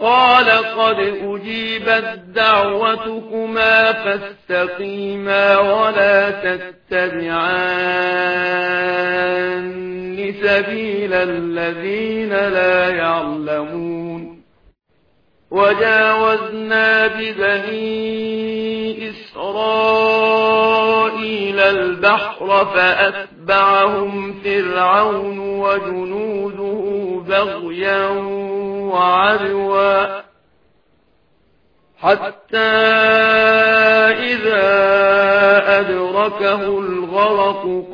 قال قد أجيبت دعوتكما فاستقيما ولا تتبعان سبيل الذين لا يعلمون وجاوزنا ببني إسرائيل البحر فأتبعهم فرعون وجنوده بغيا وعدوا حتى إذا أدركه الغرق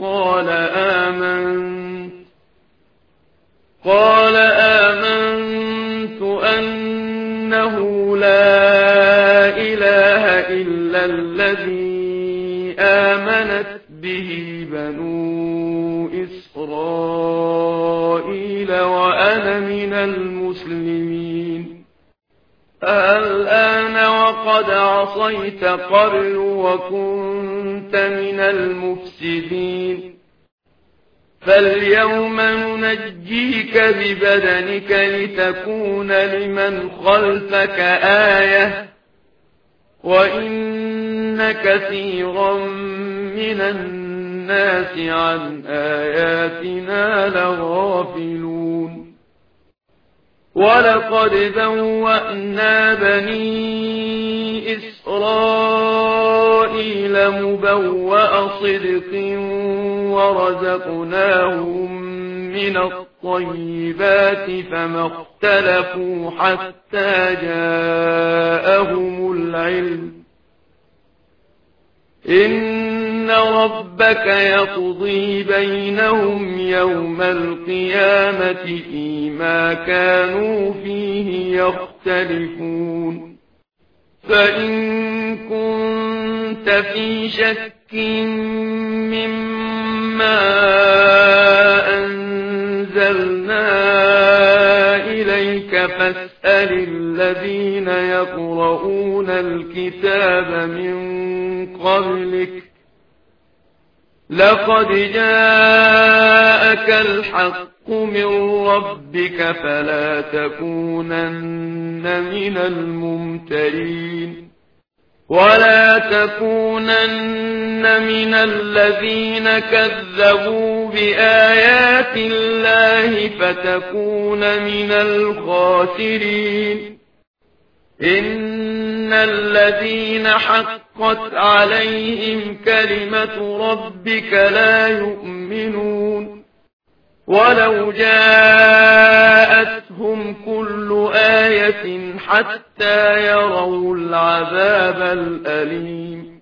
قال آمنت أنه لا إله إلا الذي آمنت به بنو إسرائيل وأنا من المسلمين الآن وقد عصيت قبل وكنت من المفسدين فاليوم ننجيك ببدنك لتكون لمن خلفك آية وإن كثيرا من الناس عن آياتنا لغافلون ولقد بوأنا بني إسرائيل مبوأ صدق ورزقناهم من الطيبات فما اختلفوا حتى جاءهم العلم إن ربك يقضي بينهم يوم القيامة فيما كانوا فيه يختلفون فإن كنت في شك مما أنزلنا إليك فاسأل الذين يقرؤون الكتاب من قبلك لقد جاءك الحق من ربك فلا تكونن من الممترين ولا تكونن من الذين كذبوا بآيات الله فتكون من الخاسرين إن الذين حقت عليهم كلمة ربك لا يؤمنون ولو جاءتهم كل آية حتى يروا العذاب الأليم